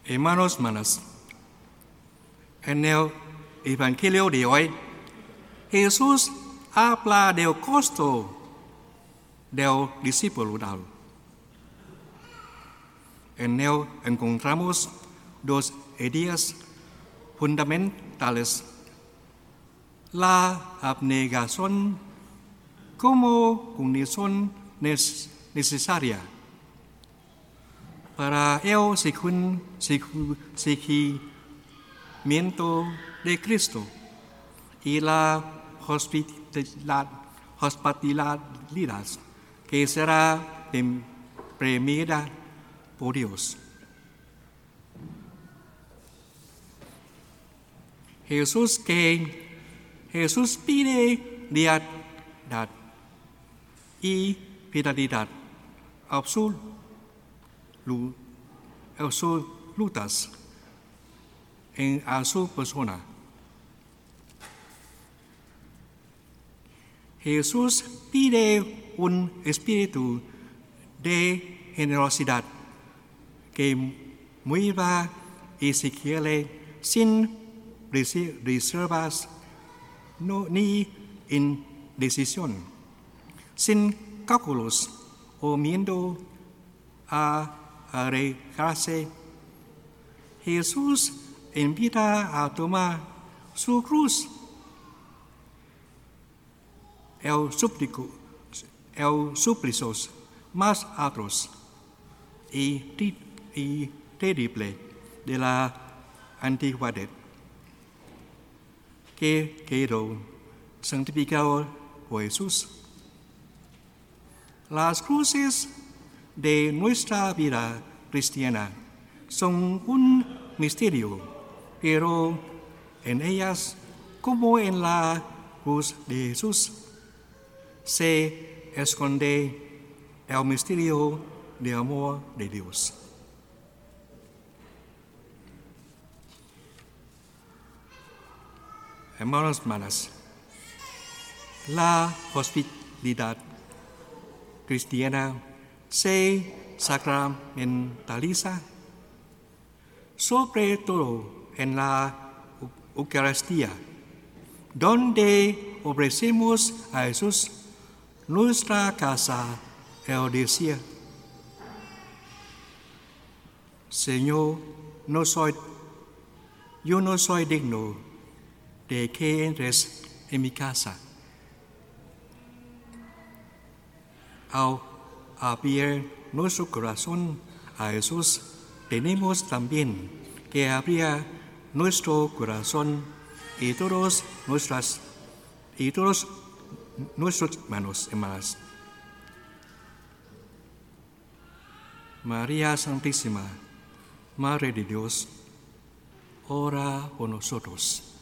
Hermanos, hermanas, en el Evangelio de hoy, Jesús habla del costo del discipulado. En él encontramos dos ideas fundamentales: la abnegación como condición necesaria para el seguimiento de Cristo y la hospitalidad que será premiada por Dios. Jesús pide lealtad y fidelidad absolutas a su persona. Jesús pide un espíritu de generosidad que mueva y se quiere sin reservas ni indecisión, sin cálculos o miedo a arriesgarse. Jesús invita a tomar su cruz, el suplicio más atroz y terrible de la antigüedad, que quedó santificado por Jesús. Las cruces de nuestra vida cristiana son un misterio, pero en ellas, como en la cruz de Jesús, se esconde el misterio del amor de Dios. Hermanos, hermanas, la hospitalidad cristiana se sacramentaliza sobre todo en la Eucaristía, donde ofrecemos a Jesús nuestra casa. Él decía: Señor, yo no soy digno de que entres en mi casa. Al abrir nuestro corazón a Jesús, tenemos también que abrir nuestro corazón y todos nuestros hermanos. María Santísima, Madre de Dios, ora por nosotros.